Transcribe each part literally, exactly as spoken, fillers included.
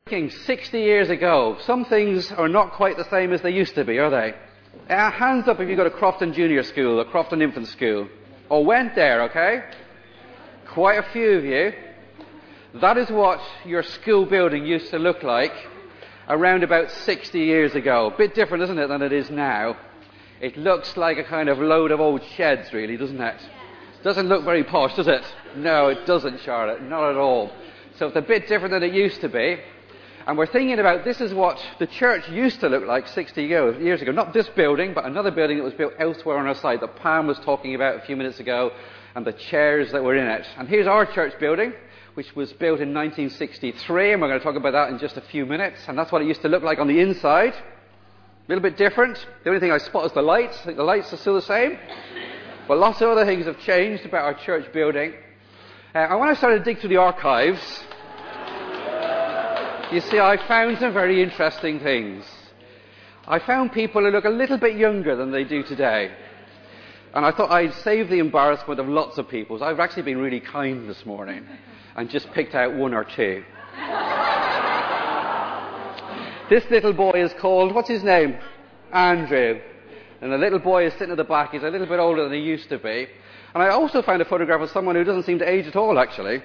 sixty years ago, some things are not quite the same as they used to be, are they? Uh, hands up if you go to Crofton Junior School or Crofton Infant School, or went there, okay? Quite a few of you. That is what your school building used to look like around about sixty years ago. A bit different, isn't it, than it is now? It looks like a kind of load of old sheds, really, doesn't it? Doesn't look very posh, does it? No, it doesn't, Charlotte. Not at all. So it's a bit different than it used to be. And we're thinking about, this is what the church used to look like sixty years ago. Not this building, but another building that was built elsewhere on our site that Pam was talking about a few minutes ago, and the chairs that were in it. And here's our church building, which was built in nineteen sixty-three, and we're going to talk about that in just a few minutes. And that's what it used to look like on the inside. A little bit different. The only thing I spot is the lights. I think the lights are still the same. But lots of other things have changed about our church building. Uh, and when I started to dig through the archives, you see, I found some very interesting things. I found people who look a little bit younger than they do today. And I thought I'd save the embarrassment of lots of people. So I've actually been really kind this morning and just picked out one or two. This little boy is called, what's his name? Andrew. And the little boy is sitting at the back. He's a little bit older than he used to be. And I also found a photograph of someone who doesn't seem to age at all, actually.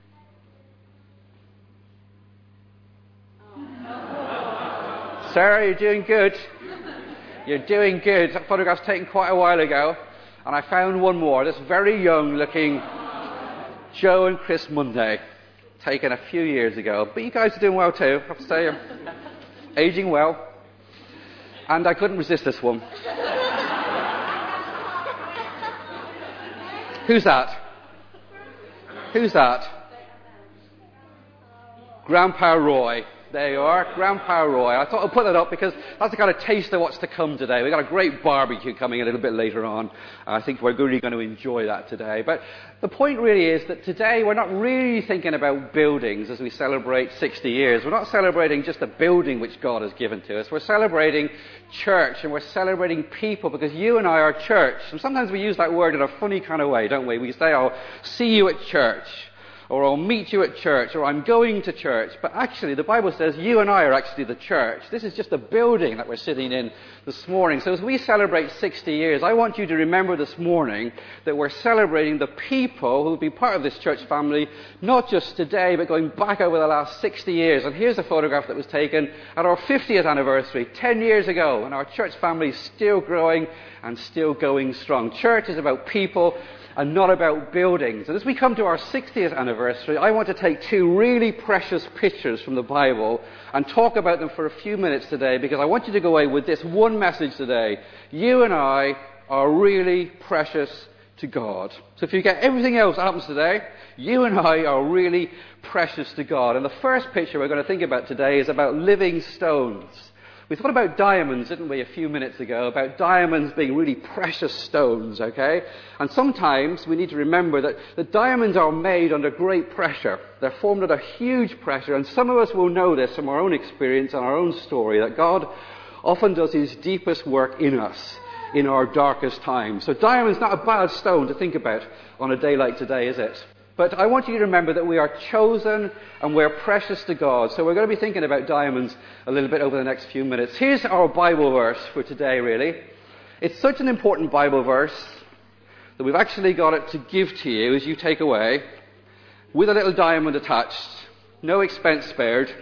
Sarah, you're doing good. You're doing good. That photograph's taken quite a while ago. And I found one more. This very young looking Joe and Chris Monday. Taken a few years ago. But you guys are doing well too, I have to say. You're aging well. And I couldn't resist this one. Who's that? Who's that? Grandpa Roy. There you are, Grandpa Roy. I thought I'd put that up because that's the kind of taste of what's to come today. We've got a great barbecue coming a little bit later on. I think we're really going to enjoy that today. But the point really is that today we're not really thinking about buildings as we celebrate sixty years. We're not celebrating just a building which God has given to us. We're celebrating church and we're celebrating people because you and I are church. And sometimes we use that word in a funny kind of way, don't we? We say, I'll see you at church. Or I'll meet you at church, or I'm going to church. But actually, the Bible says you and I are actually the church. This is just a building that we're sitting in this morning. So as we celebrate sixty years, I want you to remember this morning that we're celebrating the people who will be part of this church family, not just today, but going back over the last sixty years. And here's a photograph that was taken at our fiftieth anniversary, ten years ago, and our church family is still growing and still going strong. Church is about people and not about buildings. And as we come to our sixtieth anniversary, I want to take two really precious pictures from the Bible and talk about them for a few minutes today, because I want you to go away with this one message today. You and I are really precious to God. So if you get everything else that happens today, you and I are really precious to God. And the first picture we're going to think about today is about living stones. We thought about diamonds, didn't we, a few minutes ago, about diamonds being really precious stones, okay? And sometimes we need to remember that the diamonds are made under great pressure. They're formed under huge pressure, and some of us will know this from our own experience and our own story, that God often does his deepest work in us in our darkest times. So diamond's not a bad stone to think about on a day like today, is it? But I want you to remember that we are chosen and we're precious to God. So we're going to be thinking about diamonds a little bit over the next few minutes. Here's our Bible verse for today, really. It's such an important Bible verse that we've actually got it to give to you as you take away, with a little diamond attached, no expense spared,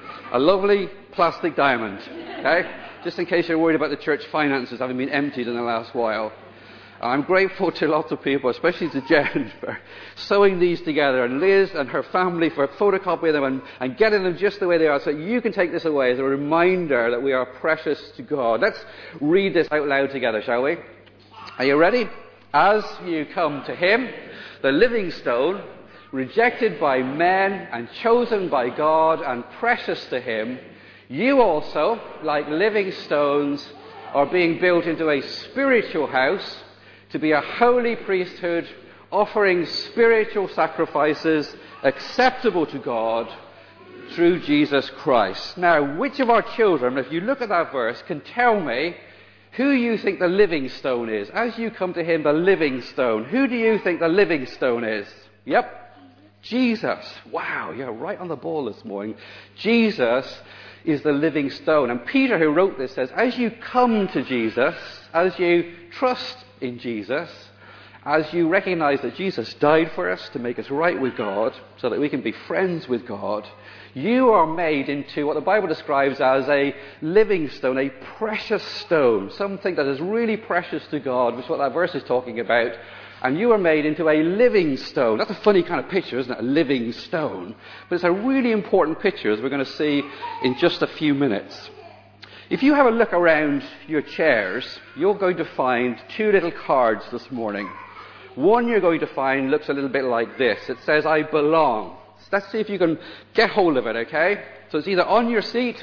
a lovely plastic diamond, okay? Just in case you're worried about the church finances having been emptied in the last while. I'm grateful to lots of people, especially to Jen, for sewing these together, and Liz and her family for photocopying them and, and getting them just the way they are, so you can take this away as a reminder that we are precious to God. Let's read this out loud together, shall we? Are you ready? As you come to him, the living stone, rejected by men and chosen by God and precious to him, you also, like living stones, are being built into a spiritual house, to be a holy priesthood, offering spiritual sacrifices acceptable to God through Jesus Christ. Now, which of our children, if you look at that verse, can tell me who you think the living stone is? As you come to him, the living stone. Who do you think the living stone is? Yep. Jesus, wow, you're right on the ball this morning. Jesus is the living stone. And Peter, who wrote this, says, as you come to Jesus, as you trust in Jesus, as you recognize that Jesus died for us to make us right with God, so that we can be friends with God, you are made into what the Bible describes as a living stone, a precious stone, something that is really precious to God, which is what that verse is talking about. And you are made into a living stone. That's a funny kind of picture, isn't it? A living stone. But it's a really important picture, as we're going to see in just a few minutes. If you have a look around your chairs, you're going to find two little cards this morning. One you're going to find looks a little bit like this. It says, I belong. So let's see if you can get hold of it, okay? So it's either on your seat,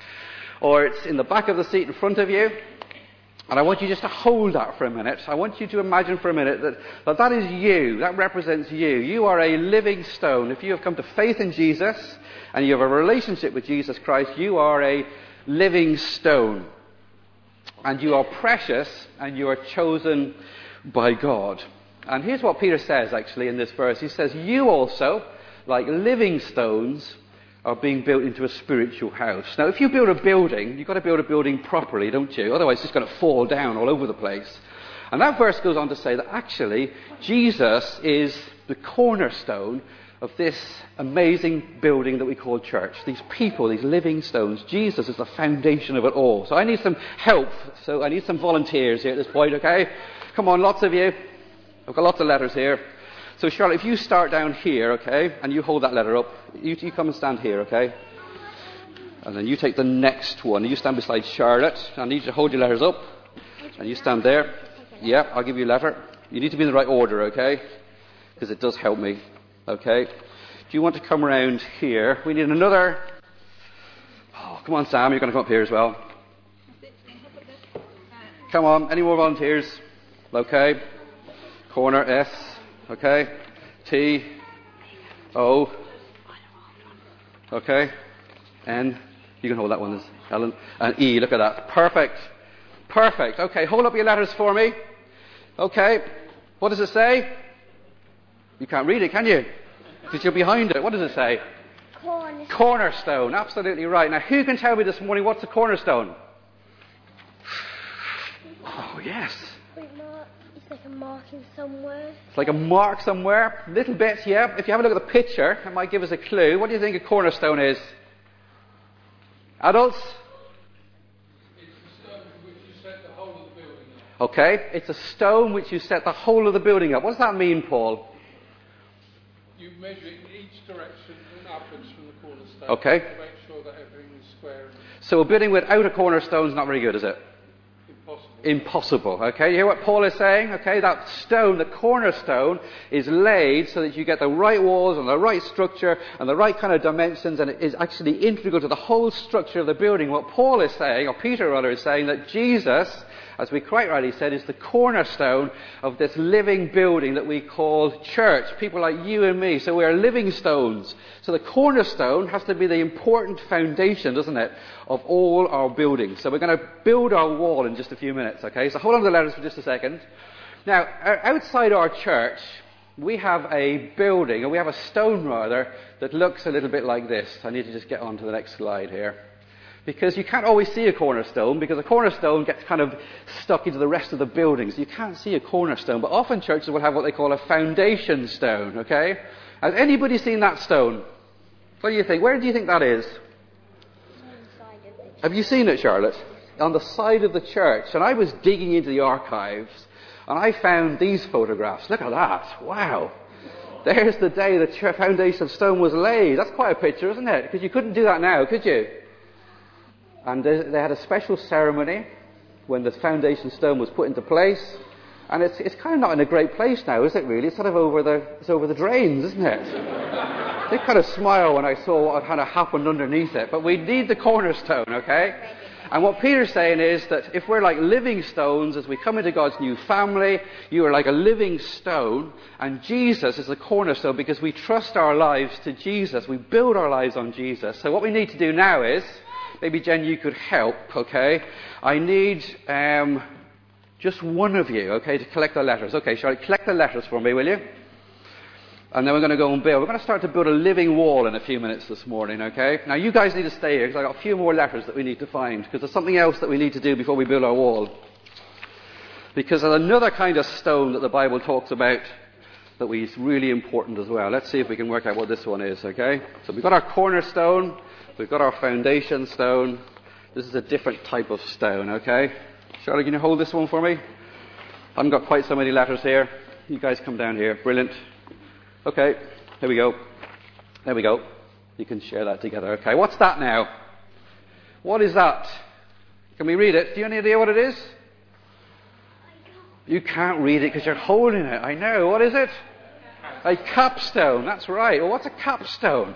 or it's in the back of the seat in front of you. And I want you just to hold that for a minute. I want you to imagine for a minute that, that that is you. That represents you. You are a living stone. If you have come to faith in Jesus and you have a relationship with Jesus Christ, you are a living stone. And you are precious and you are chosen by God. And here's what Peter says actually in this verse. He says, you also, like living stones, are being built into a spiritual house. Now, if you build a building, you've got to build a building properly, don't you? Otherwise, it's just going to fall down all over the place. And that verse goes on to say that actually, Jesus is the cornerstone of this amazing building that we call church. These people, these living stones, Jesus is the foundation of it all. So I need some help. So I need some volunteers here at this point, okay? Come on, lots of you. I've got lots of letters here. So Charlotte, if you start down here, okay, and you hold that letter up, you, you come and stand here, okay? And then you take the next one. You stand beside Charlotte. I need you to hold your letters up. And you stand there. Yeah, I'll give you a letter. You need to be in the right order, okay? Because it does help me, okay? Do you want to come around here? We need another... Oh, come on, Sam, you're going to come up here as well. Come on, any more volunteers? Okay. Corner S. Okay, T, O, okay, N, you can hold that one, Helen, and E, look at that, perfect, perfect, okay, hold up your letters for me, okay, what does it say? You can't read it, can you? Because you're behind it, what does it say? Cornerstone. Cornerstone, absolutely right. Now, who can tell me this morning what's a cornerstone? Oh, yes. It's like a marking somewhere. It's like a mark somewhere. Little bit, yeah. If you have a look at the picture, it might give us a clue. What do you think a cornerstone is? Adults? It's a stone which you set the whole of the building up. Okay. It's a stone which you set the whole of the building up. What does that mean, Paul? You measure it in each direction and upwards from the cornerstone. Okay. To make sure that everything is square. So a building without a cornerstone is not very good, is it? Impossible. Impossible. Okay, you hear what Paul is saying? Okay, that stone, the cornerstone, is laid so that you get the right walls and the right structure and the right kind of dimensions, and it is actually integral to the whole structure of the building. What Paul is saying, or Peter rather, is saying that Jesus, as we quite rightly said, is the cornerstone of this living building that we call church. People like you and me. So we are living stones. So the cornerstone has to be the important foundation, doesn't it, of all our buildings. So we're going to build our wall in just a few minutes, okay? So hold on to the letters for just a second. Now, outside our church, we have a building, or we have a stone rather, that looks a little bit like this. I need to just get on to the next slide here. Because you can't always see a cornerstone, because a cornerstone gets kind of stuck into the rest of the building. So you can't see a cornerstone. But often churches will have what they call a foundation stone, okay? Has anybody seen that stone? What do you think? Where do you think that is? Have you seen it, Charlotte? On the side of the church. And I was digging into the archives, and I found these photographs. Look at that. Wow. There's the day the foundation stone was laid. That's quite a picture, isn't it? Because you couldn't do that now, could you? And they had a special ceremony when the foundation stone was put into place. And it's it's kind of not in a great place now, is it really? It's sort of over the it's over the drains, isn't it? I did kind of smile when I saw what had kind of happened underneath it. But we need the cornerstone, okay? And what Peter's saying is that if we're like living stones, as we come into God's new family, you are like a living stone, and Jesus is the cornerstone because we trust our lives to Jesus. We build our lives on Jesus. So what we need to do now is, maybe Jen, you could help, okay? I need um, just one of you, okay, to collect the letters. Okay, Charlotte, collect the letters for me, will you? And then we're going to go and build. We're going to start to build a living wall in a few minutes this morning, okay? Now, you guys need to stay here because I've got a few more letters that we need to find because there's something else that we need to do before we build our wall. Because there's another kind of stone that the Bible talks about that is really important as well. Let's see if we can work out what this one is, okay? So we've got our cornerstone. We've got our foundation stone. This is a different type of stone, okay? Charlotte, can you hold this one for me? I haven't got quite so many letters here. You guys come down here. Brilliant. Okay, there we go. There we go. You can share that together. Okay, what's that now? What is that? Can we read it? Do you have any idea what it is? You can't read it because you're holding it. I know. What is it? A capstone. That's right. Well, what's a capstone?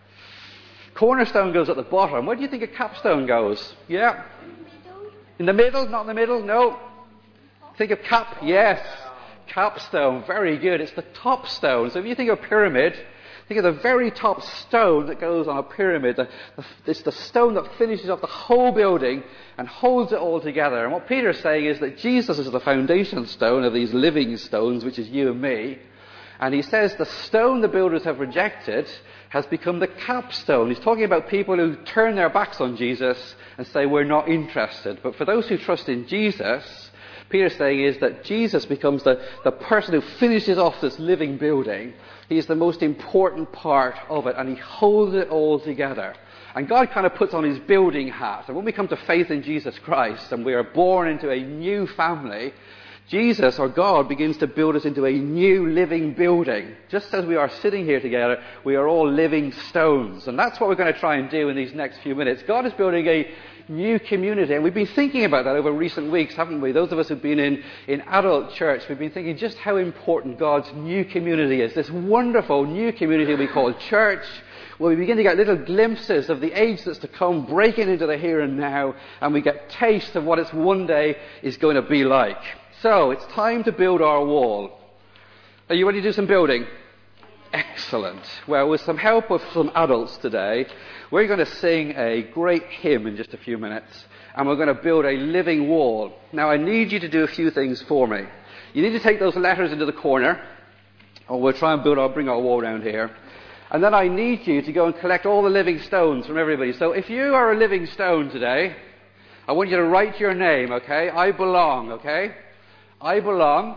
Cornerstone goes at the bottom. Where do you think a capstone goes? Yeah? In the middle? Not in the middle? No. Think of cap? Yes. Capstone, very good. It's the top stone. So if you think of a pyramid, think of the very top stone that goes on a pyramid. The, the, it's the stone that finishes off the whole building and holds it all together. And what Peter's saying is that Jesus is the foundation stone of these living stones, which is you and me. And he says the stone the builders have rejected has become the capstone. He's talking about people who turn their backs on Jesus and say, we're not interested. But for those who trust in Jesus, Peter's saying is that Jesus becomes the, the person who finishes off this living building. He's the most important part of it, and he holds it all together. And God kind of puts on his building hat. And when we come to faith in Jesus Christ, and we are born into a new family, Jesus, or God, begins to build us into a new living building. Just as we are sitting here together, we are all living stones. And that's what we're going to try and do in these next few minutes. God is building a new community, and we've been thinking about that over recent weeks, haven't we? Those of us who've been in, in adult church, we've been thinking just how important God's new community is. This wonderful new community we call church, where we begin to get little glimpses of the age that's to come, breaking into the here and now, and we get tastes of what it's one day is going to be like. So, it's time to build our wall. Are you ready to do some building? Excellent. Well, with some help of some adults today, we're going to sing a great hymn in just a few minutes, and we're going to build a living wall. Now, I need you to do a few things for me. You need to take those letters into the corner, or we'll try and build our, bring our wall around here. And then I need you to go and collect all the living stones from everybody. So if you are a living stone today, I want you to write your name, okay? I belong, okay? I belong.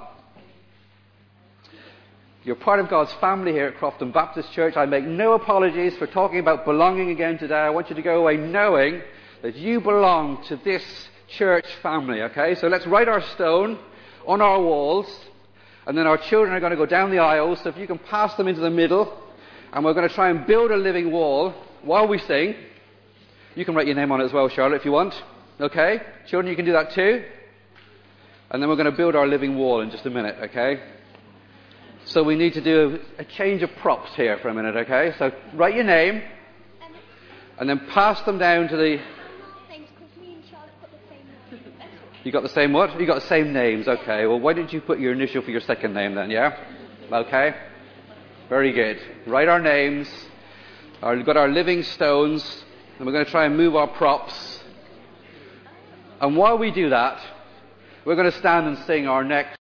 You're part of God's family here at Crofton Baptist Church. I make no apologies for talking about belonging again today. I want you to go away knowing that you belong to this church family, okay? So let's write our stone on our walls, and then our children are going to go down the aisles, so if you can pass them into the middle, and we're going to try and build a living wall while we sing. You can write your name on it as well, Charlotte, if you want. Okay? Children, you can do that too. And then we're going to build our living wall in just a minute, okay? So we need to do a change of props here for a minute, okay? So write your name, and then pass them down to the... Thanks, because me and Charlotte got the same name. You got the same what? You got the same names, okay. Well, why didn't you put your initial for your second name then, yeah? Okay? Very good. Write our names. Our, we've got our living stones, and we're going to try and move our props. And while we do that, we're going to stand and sing our next